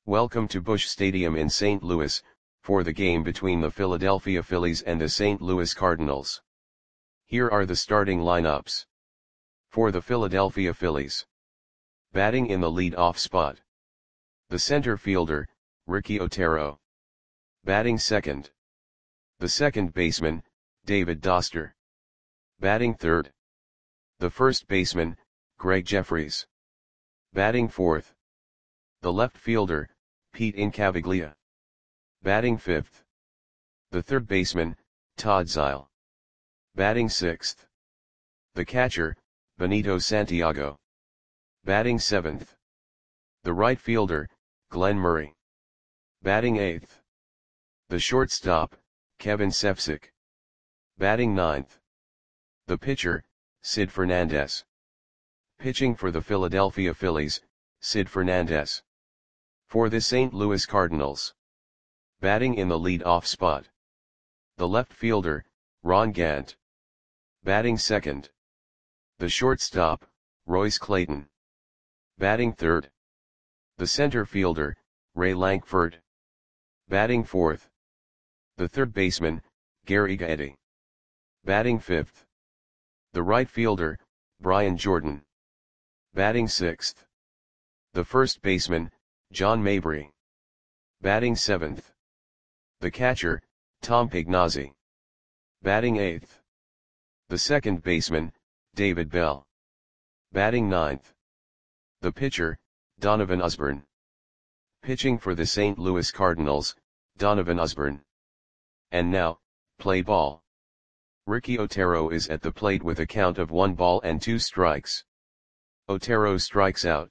Welcome to Busch Stadium in St. Louis, for the game between the Philadelphia Phillies and the St. Louis Cardinals. Here are the starting lineups. For the Philadelphia Phillies. Batting in the lead-off spot. The center fielder, Ricky Otero. Batting second. The second baseman, David Doster. Batting third. The first baseman, Greg Jefferies. Batting fourth. The left fielder, Pete Incaviglia. Batting fifth. The third baseman, Todd Zeile. Batting sixth. The catcher, Benito Santiago. Batting seventh. The right fielder, Glenn Murray. Batting eighth. The shortstop, Kevin Cefcik. Batting ninth. The pitcher, Sid Fernandez. Pitching for the Philadelphia Phillies, Sid Fernandez. For the St. Louis Cardinals. Batting in the lead-off spot. The left fielder, Ron Gant. Batting second. The shortstop, Royce Clayton. Batting third. The center fielder, Ray Lankford. Batting fourth. The third baseman, Gary Gaetti. Batting fifth. The right fielder, Brian Jordan. Batting sixth. The first baseman, John Mabry. Batting seventh. The catcher, Tom Pignazzi. Batting eighth. The second baseman, David Bell. Batting ninth. The pitcher, Donovan Osborne. Pitching for the St. Louis Cardinals, Donovan Osborne. And now, play ball. Ricky Otero is at the plate with a count of 1 ball and 2 strikes. Otero strikes out.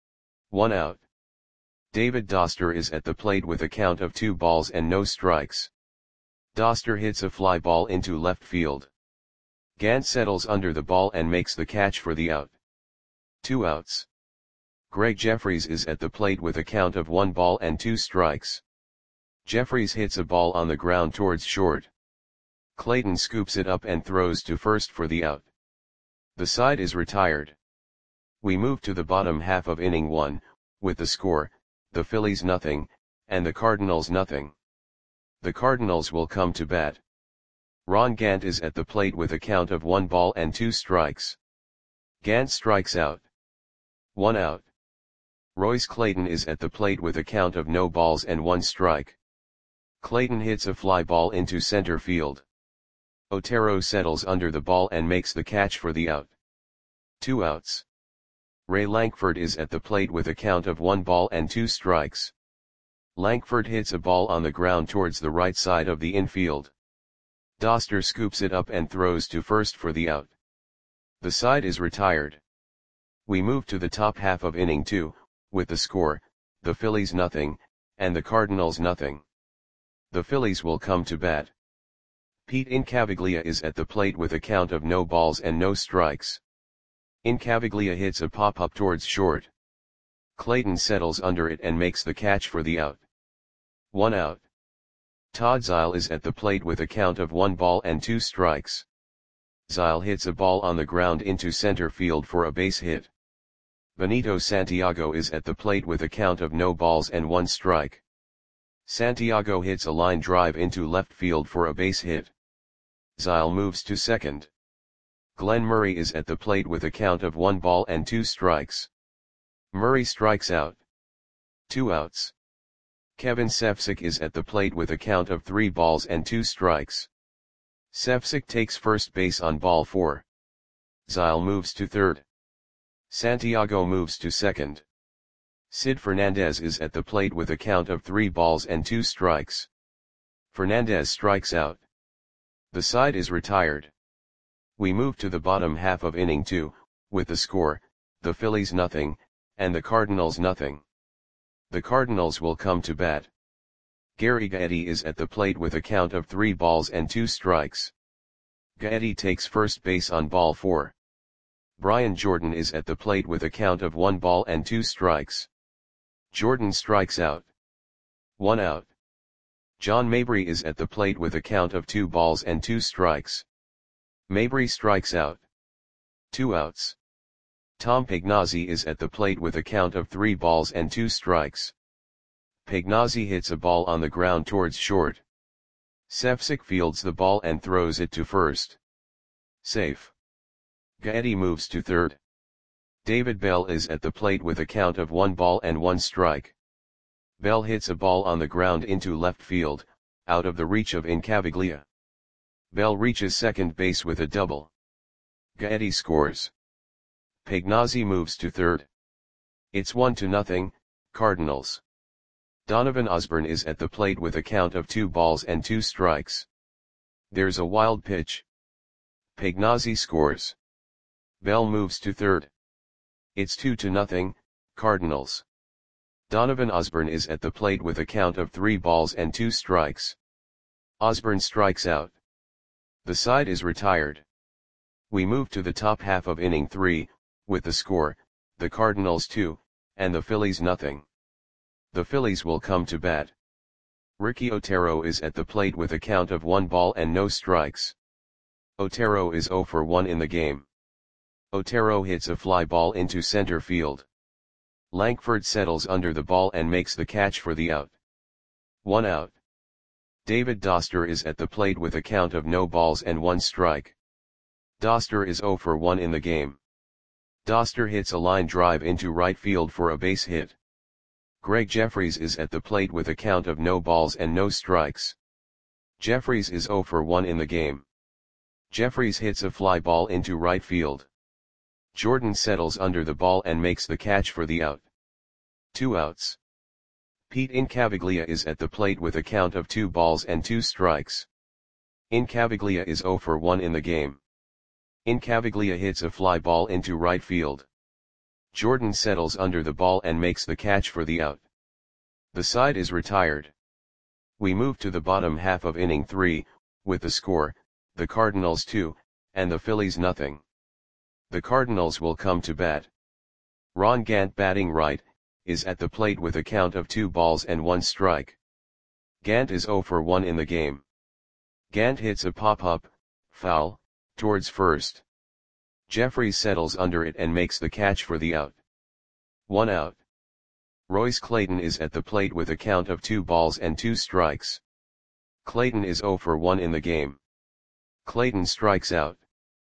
1 out. David Doster is at the plate with a count of 2 balls and no strikes. Doster hits a fly ball into left field. Gant settles under the ball and makes the catch for the out. 2 outs. Greg Jefferies is at the plate with a count of 1 ball and 2 strikes. Jefferies hits a ball on the ground towards short. Clayton scoops it up and throws to first for the out. The side is retired. We move to the bottom half of inning 1, with the score, the Phillies nothing, and the Cardinals nothing. The Cardinals will come to bat. Ron Gant is at the plate with a count of 1 ball and 2 strikes. Gant strikes out. 1 out. Royce Clayton is at the plate with a count of no balls and 1 strike. Clayton hits a fly ball into center field. Otero settles under the ball and makes the catch for the out. 2 outs. Ray Lankford is at the plate with a count of 1 ball and 2 strikes. Lankford hits a ball on the ground towards the right side of the infield. Doster scoops it up and throws to first for the out. The side is retired. We move to the top half of inning 2, with the score, the Phillies nothing, and the Cardinals nothing. The Phillies will come to bat. Pete Incaviglia is at the plate with a count of no balls and no strikes. Incaviglia hits a pop-up towards short. Clayton settles under it and makes the catch for the out. 1 out. Todd Zeile is at the plate with a count of 1 ball and 2 strikes. Zeile hits a ball on the ground into center field for a base hit. Benito Santiago is at the plate with a count of no balls and 1 strike. Santiago hits a line drive into left field for a base hit. Zeile moves to second. Glenn Murray is at the plate with a count of 1 ball and 2 strikes. Murray strikes out. 2 outs. Kevin Cefcik is at the plate with a count of 3 balls and 2 strikes. Cefcik takes first base on ball 4. Zeile moves to third. Santiago moves to second. Sid Fernandez is at the plate with a count of 3 balls and 2 strikes. Fernandez strikes out. The side is retired. We move to the bottom half of inning 2, with the score, the Phillies nothing, and the Cardinals nothing. The Cardinals will come to bat. Gary Gaetti is at the plate with a count of 3 balls and 2 strikes. Gaetti takes first base on ball 4. Brian Jordan is at the plate with a count of 1 ball and 2 strikes. Jordan strikes out. 1 out. John Mabry is at the plate with a count of 2 balls and 2 strikes. Mabry strikes out. 2 outs. Tom Pignazzi is at the plate with a count of 3 balls and 2 strikes. Pagnozzi hits a ball on the ground towards short. Sefcik fields the ball and throws it to first. Safe. Gaetti moves to third. David Bell is at the plate with a count of 1 ball and 1 strike. Bell hits a ball on the ground into left field, out of the reach of Incaviglia. Bell reaches second base with a double. Gaetti scores. Pagnozzi moves to third. It's 1-0, Cardinals. Donovan Osborne is at the plate with a count of 2 balls and 2 strikes. There's a wild pitch. Pagnozzi scores. Bell moves to third. It's 2-0, Cardinals. Donovan Osborne is at the plate with a count of 3 balls and 2 strikes. Osborne strikes out. The side is retired. We move to the top half of inning 3, with the score, the Cardinals 2, and the Phillies nothing. The Phillies will come to bat. Ricky Otero is at the plate with a count of 1 ball and no strikes. Otero is 0 for 1 in the game. Otero hits a fly ball into center field. Lankford settles under the ball and makes the catch for the out. 1 out. David Doster is at the plate with a count of no balls and 1 strike. Doster is 0 for 1 in the game. Doster hits a line drive into right field for a base hit. Greg Jeffries is at the plate with a count of no balls and no strikes. Jeffries is 0 for 1 in the game. Jeffries hits a fly ball into right field. Jordan settles under the ball and makes the catch for the out. 2 outs. Pete Incaviglia is at the plate with a count of 2 balls and 2 strikes. Incaviglia is 0 for 1 in the game. Incaviglia hits a fly ball into right field. Jordan settles under the ball and makes the catch for the out. The side is retired. We move to the bottom half of inning 3, with the score, the Cardinals 2, and the Phillies nothing. The Cardinals will come to bat. Ron Gant batting right, is at the plate with a count of 2 balls and 1 strike. Gant is 0 for 1 in the game. Gant hits a pop-up, foul, towards first. Jeffries settles under it and makes the catch for the out. 1 out. Royce Clayton is at the plate with a count of 2 balls and 2 strikes. Clayton is 0 for 1 in the game. Clayton strikes out.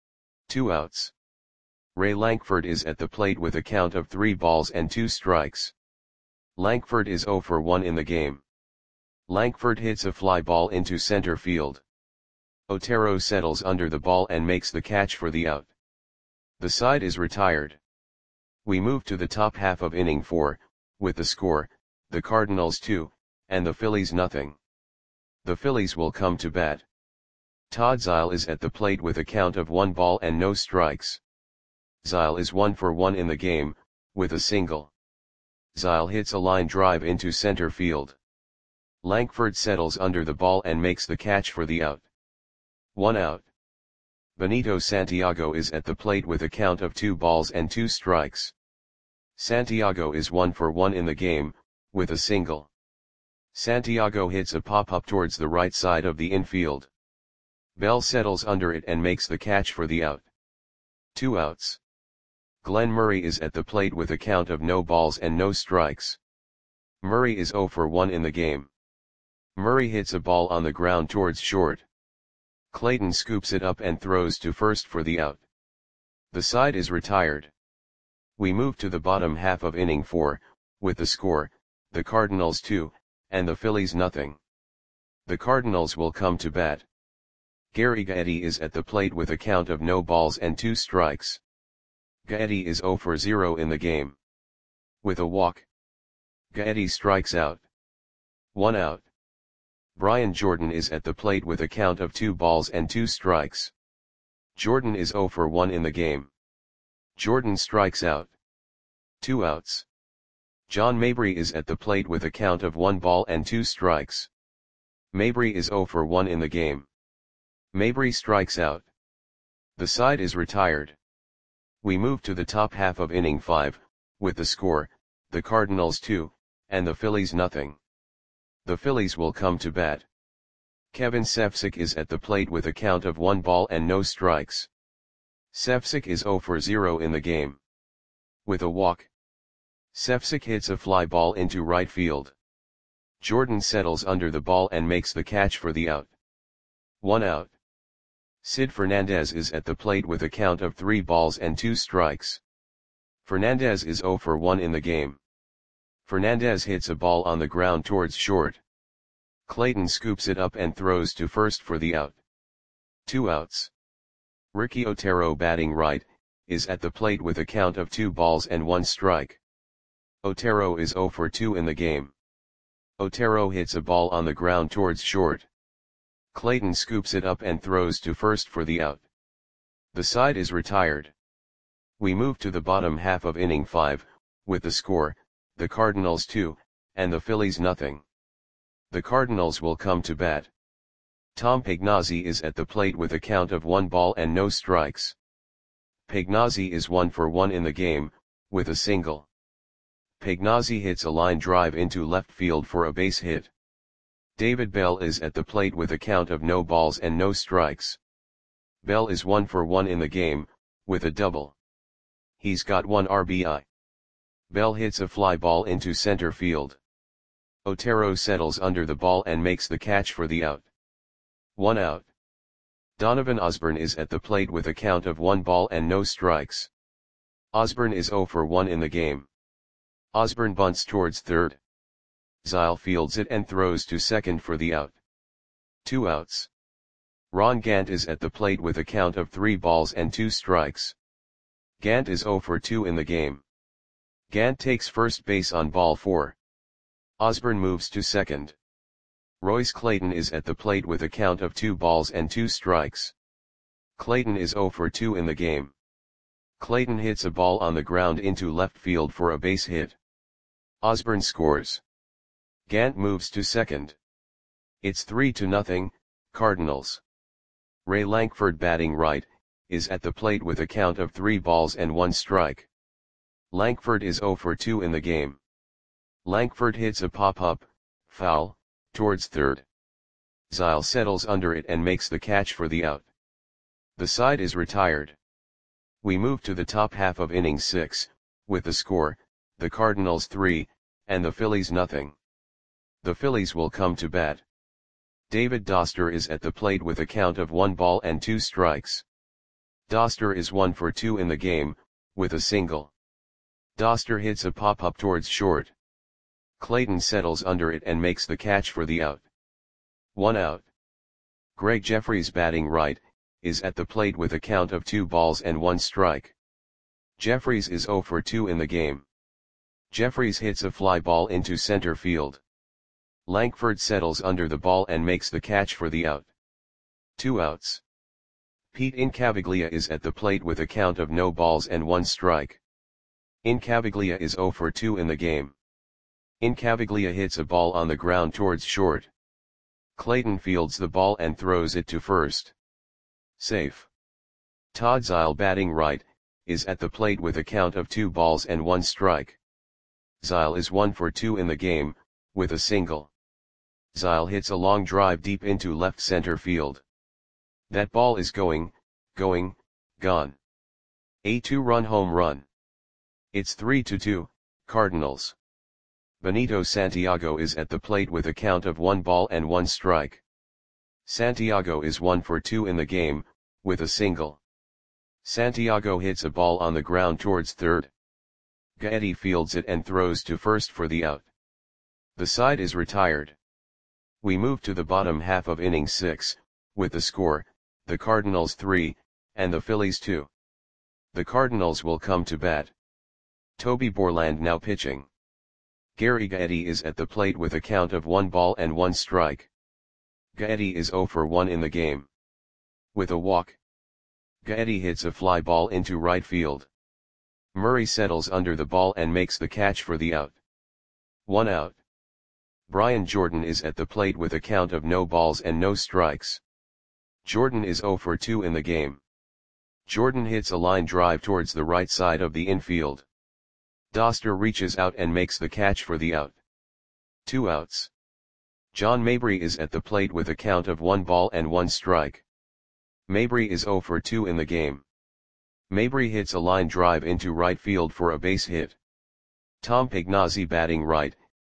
2 outs. Ray Lankford is at the plate with a count of 3 balls and 2 strikes. Lankford is 0 for 1 in the game. Lankford hits a fly ball into center field. Otero settles under the ball and makes the catch for the out. The side is retired. We move to the top half of inning 4, with the score, the Cardinals 2, and the Phillies nothing. The Phillies will come to bat. Todd Zeile is at the plate with a count of 1 ball and no strikes. Zeile is 1 for 1 in the game, with a single. Zeile hits a line drive into center field. Lankford settles under the ball and makes the catch for the out. 1 out. Benito Santiago is at the plate with a count of 2 balls and 2 strikes. Santiago is 1 for 1 in the game, with a single. Santiago hits a pop-up towards the right side of the infield. Bell settles under it and makes the catch for the out. 2 outs. Glenn Murray is at the plate with a count of no balls and no strikes. Murray is 0 for 1 in the game. Murray hits a ball on the ground towards short. Clayton scoops it up and throws to first for the out. The side is retired. We move to the bottom half of inning 4, with the score, the Cardinals 2, and the Phillies nothing. The Cardinals will come to bat. Gary Gaetti is at the plate with a count of no balls and 2 strikes. Gaetti is 0 for 0 in the game. With a walk. Gaetti strikes out. 1 out. Brian Jordan is at the plate with a count of 2 balls and 2 strikes. Jordan is 0 for 1 in the game. Jordan strikes out. 2 outs. John Mabry is at the plate with a count of 1 ball and 2 strikes. Mabry is 0 for 1 in the game. Mabry strikes out. The side is retired. We move to the top half of inning 5, with the score, the Cardinals 2, and the Phillies nothing. The Phillies will come to bat. Kevin Sefcik is at the plate with a count of 1 ball and no strikes. Sefcik is 0 for 0 in the game. With a walk. Sefcik hits a fly ball into right field. Jordan settles under the ball and makes the catch for the out. 1 out. Sid Fernandez is at the plate with a count of 3 balls and 2 strikes. Fernandez is 0 for 1 in the game. Fernandez hits a ball on the ground towards short. Clayton scoops it up and throws to first for the out. 2 outs. Ricky Otero, batting right, is at the plate with a count of 2 balls and 1 strike. Otero is 0 for 2 in the game. Otero hits a ball on the ground towards short. Clayton scoops it up and throws to first for the out. The side is retired. We move to the bottom half of inning 5, with the score, the Cardinals 2, and the Phillies nothing. The Cardinals will come to bat. Tom Pagnozzi is at the plate with a count of 1 ball and no strikes. Pagnozzi is 1 for 1 in the game, with a single. Pagnozzi hits a line drive into left field for a base hit. David Bell is at the plate with a count of no balls and no strikes. Bell is 1 for 1 in the game, with a double. He's got 1 RBI. Bell hits a fly ball into center field. Otero settles under the ball and makes the catch for the out. 1 out. Donovan Osborne is at the plate with a count of 1 ball and no strikes. Osborne is 0 for 1 in the game. Osborne bunts towards third. Zile fields it and throws to second for the out. 2 outs. Ron Gant is at the plate with a count of 3 balls and 2 strikes. Gant is 0 for 2 in the game. Gant takes first base on ball 4. Osborne moves to second. Royce Clayton is at the plate with a count of 2 balls and 2 strikes. Clayton is 0 for 2 in the game. Clayton hits a ball on the ground into left field for a base hit. Osborne scores. Gant moves to second. It's 3-0, Cardinals. Ray Lankford, batting right, is at the plate with a count of 3 balls and 1 strike. Lankford is 0 for 2 in the game. Lankford hits a pop-up, foul, towards third. Zile settles under it and makes the catch for the out. The side is retired. We move to the top half of inning 6, with the score, the Cardinals 3, and the Phillies nothing. The Phillies will come to bat. David Doster is at the plate with a count of 1 ball and 2 strikes. Doster is 1 for 2 in the game, with a single. Doster hits a pop-up towards short. Clayton settles under it and makes the catch for the out. 1 out. Greg Jeffries, batting right, is at the plate with a count of 2 balls and 1 strike. Jeffries is 0 for 2 in the game. Jeffries hits a fly ball into center field. Lankford settles under the ball and makes the catch for the out. 2 outs. Pete Incaviglia is at the plate with a count of no balls and 1 strike. Incaviglia is 0 for 2 in the game. Incaviglia hits a ball on the ground towards short. Clayton fields the ball and throws it to first. Safe. Todd Zile, batting right, is at the plate with a count of 2 balls and 1 strike. Zile is 1 for 2 in the game, with a single. Zile hits a long drive deep into left center field. That ball is gone. A 2-run home run. It's 3-2, Cardinals. Benito Santiago is at the plate with a count of 1 ball and 1 strike. Santiago is 1 for 2 in the game, with a single. Santiago hits a ball on the ground towards third. Gaetti fields it and throws to first for the out. The side is retired. We move to the bottom half of inning 6, with the score, the Cardinals 3, and the Phillies 2. The Cardinals will come to bat. Toby Borland now pitching. Gary Gaetti is at the plate with a count of 1 ball and 1 strike. Gaetti is 0 for 1 in the game. With a walk. Gaetti hits a fly ball into right field. Murray settles under the ball and makes the catch for the out. 1 out. Brian Jordan is at the plate with a count of no balls and no strikes. Jordan is 0 for 2 in the game. Jordan hits a line drive towards the right side of the infield. Doster reaches out and makes the catch for the out. 2 outs. John Mabry is at the plate with a count of 1 ball and 1 strike. Mabry is 0 for 2 in the game. Mabry hits a line drive into right field for a base hit. Tom Pagnozzi, batting right,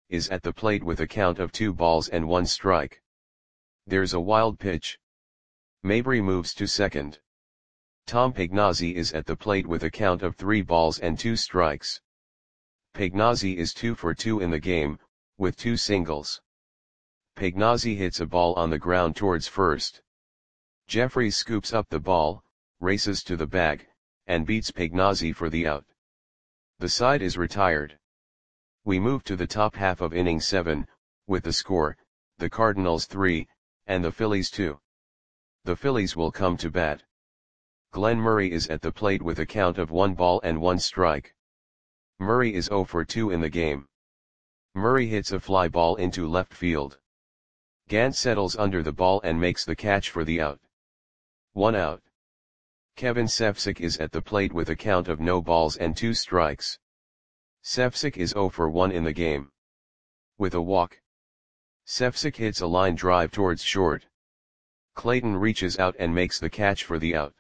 is at the plate with a count of 2 balls and 1 strike. There's a wild pitch. Mabry moves to second. Tom Pagnozzi is at the plate with a count of 3 balls and 2 strikes. Pagnozzi is 2 for 2 in the game, with 2 singles. Pagnozzi hits a ball on the ground towards first. Jeffries scoops up the ball, races to the bag, and beats Pagnozzi for the out. The side is retired. We move to the top half of inning 7, with the score, the Cardinals 3, and the Phillies 2. The Phillies will come to bat. Glenn Murray is at the plate with a count of 1 ball and 1 strike. Murray is 0 for 2 in the game. Murray hits a fly ball into left field. Gant settles under the ball and makes the catch for the out. 1 out. Kevin Cefcik is at the plate with a count of no balls and 2 strikes. Cefcik is 0 for 1 in the game. With a walk. Cefcik hits a line drive towards short. Clayton reaches out and makes the catch for the out.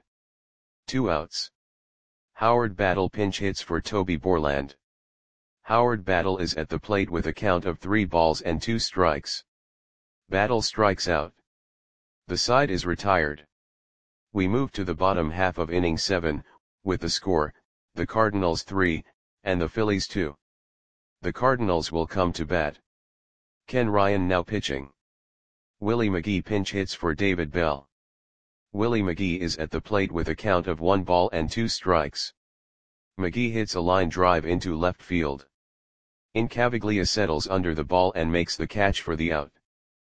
2 outs. Howard Battle pinch hits for Toby Borland. Howard Battle is at the plate with a count of 3 balls and 2 strikes. Battle strikes out. The side is retired. We move to the bottom half of inning 7, with the score, the Cardinals 3, and the Phillies 2. The Cardinals will come to bat. Ken Ryan now pitching. Willie McGee pinch hits for David Bell. Willie McGee is at the plate with a count of 1 ball and 2 strikes. McGee hits a line drive into left field. Incaviglia settles under the ball and makes the catch for the out.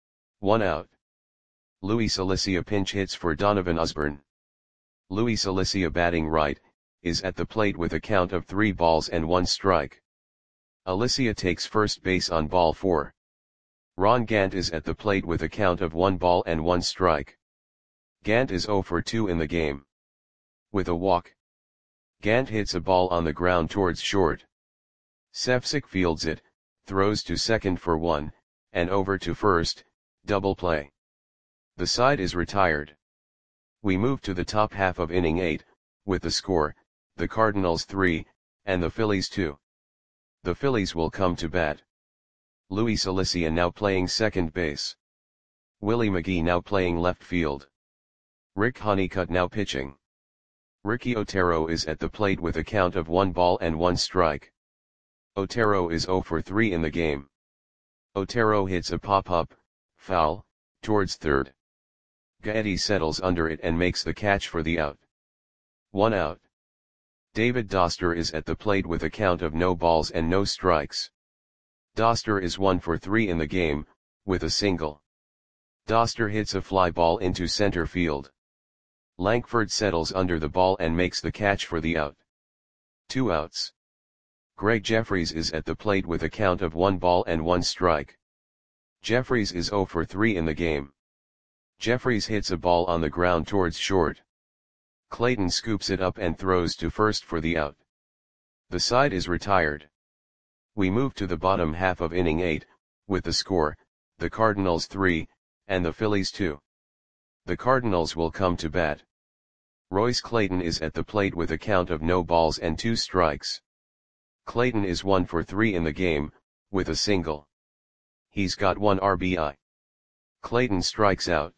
1 out. Luis Alicia pinch hits for Donovan Osborne. Luis Alicia batting right, is at the plate with a count of 3 balls and 1 strike. Alicia takes first base on ball 4. Ron Gant is at the plate with a count of 1 ball and 1 strike. Gant is 0 for 2 in the game. With a walk. Gant hits a ball on the ground towards short. Cefcik fields it, throws to second for 1, and over to first, double play. The side is retired. We move to the top half of inning 8, with the score, the Cardinals 3, and the Phillies 2. The Phillies will come to bat. Luis Alicia now playing second base. Willie McGee now playing left field. Rick Honeycutt now pitching. Ricky Otero is at the plate with a count of 1 ball and 1 strike. Otero is 0 for 3 in the game. Otero hits a pop-up, foul, towards third. Gaetti settles under it and makes the catch for the out. 1 out. David Doster is at the plate with a count of no balls and no strikes. Doster is 1 for 3 in the game, with a single. Doster hits a fly ball into center field. Lankford settles under the ball and makes the catch for the out. 2 outs. Greg Jeffries is at the plate with a count of 1 ball and 1 strike. Jeffries is 0 for 3 in the game. Jeffries hits a ball on the ground towards short. Clayton scoops it up and throws to first for the out. The side is retired. We move to the bottom half of inning 8, with the score, the Cardinals 3, and the Phillies 2. The Cardinals will come to bat. Royce Clayton is at the plate with a count of no balls and 2 strikes. Clayton is 1 for 3 in the game, with a single. He's got 1 RBI. Clayton strikes out.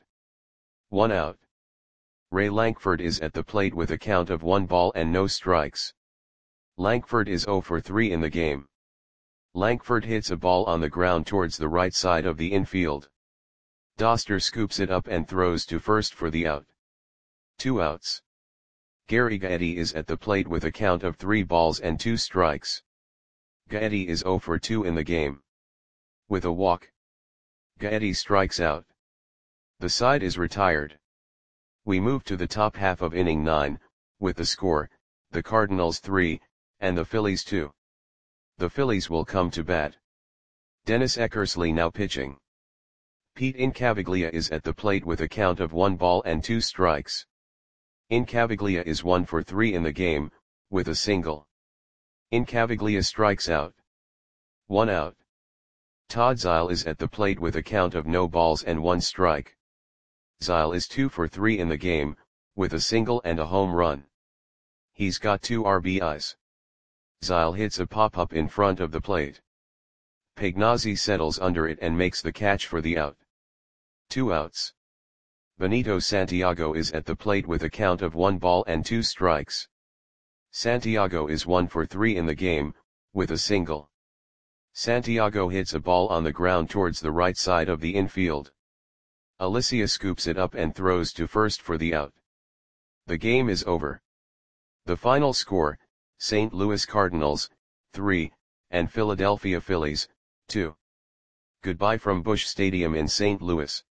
1 out. Ray Lankford is at the plate with a count of 1 ball and no strikes. Lankford is 0 for 3 in the game. Lankford hits a ball on the ground towards the right side of the infield. Doster scoops it up and throws to first for the out. 2 outs. Gary Gaetti is at the plate with a count of 3 balls and 2 strikes. Gaetti is 0 for 2 in the game. With a walk. Gaetti strikes out. The side is retired. We move to the top half of inning 9, with the score, the Cardinals 3, and the Phillies 2. The Phillies will come to bat. Dennis Eckersley now pitching. Pete Incaviglia is at the plate with a count of 1 ball and 2 strikes. Incaviglia is 1 for 3 in the game, with a single. Incaviglia strikes out. 1 out. Todd Zeile is at the plate with a count of no balls and 1 strike. Zeile is 2 for 3 in the game, with a single and a home run. He's got 2 RBIs. Zeile hits a pop-up in front of the plate. Pagnazzi settles under it and makes the catch for the out. 2 outs. Benito Santiago is at the plate with a count of 1 ball and 2 strikes. Santiago is 1 for 3 in the game, with a single. Santiago hits a ball on the ground towards the right side of the infield. Alicia scoops it up and throws to first for the out. The game is over. The final score, St. Louis Cardinals, 3, and Philadelphia Phillies, 2. Goodbye from Busch Stadium in St. Louis.